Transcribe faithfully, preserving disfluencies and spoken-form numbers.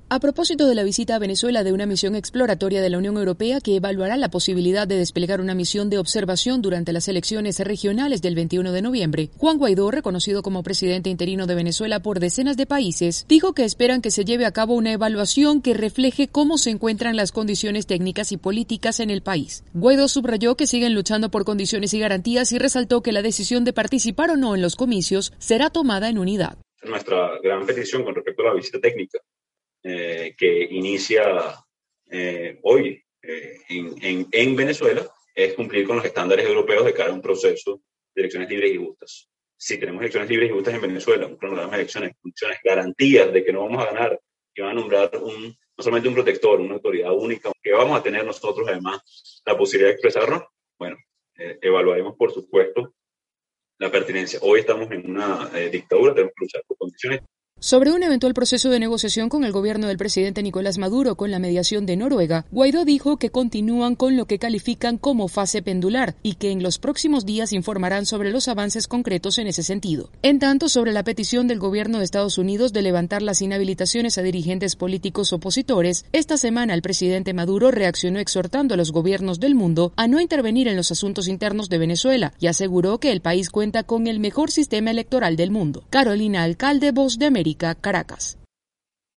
A propósito de la visita a Venezuela de una misión exploratoria de la Unión Europea que evaluará la posibilidad de desplegar una misión de observación durante las elecciones regionales del veintiuno de noviembre, Juan Guaidó, reconocido como presidente interino de Venezuela por decenas de países, dijo que esperan que se lleve a cabo una evaluación que refleje cómo se encuentran las condiciones técnicas y políticas en el país. Guaidó subrayó que siguen luchando por condiciones y garantías y resaltó que la decisión de participar o no en los comicios será tomada en unidad. Nuestra gran petición con respecto a la visita técnica Eh, que inicia eh, hoy eh, en, en, en Venezuela es cumplir con los estándares europeos de cara a un proceso de elecciones libres y justas. Si tenemos elecciones libres y justas en Venezuela, un cronograma de elecciones, condiciones, garantías de que no vamos a ganar, que van a nombrar un, no solamente un protector, una autoridad única, que vamos a tener nosotros además la posibilidad de expresarnos, bueno, eh, evaluaremos por supuesto la pertinencia. Hoy estamos en una eh, dictadura, tenemos que luchar por condiciones. Sobre un eventual proceso de negociación con el gobierno del presidente Nicolás Maduro con la mediación de Noruega, Guaidó dijo que continúan con lo que califican como fase pendular y que en los próximos días informarán sobre los avances concretos en ese sentido. En tanto, sobre la petición del gobierno de Estados Unidos de levantar las inhabilitaciones a dirigentes políticos opositores, esta semana el presidente Maduro reaccionó exhortando a los gobiernos del mundo a no intervenir en los asuntos internos de Venezuela y aseguró que el país cuenta con el mejor sistema electoral del mundo. Carolina Alcalde, Voz de América, Caracas.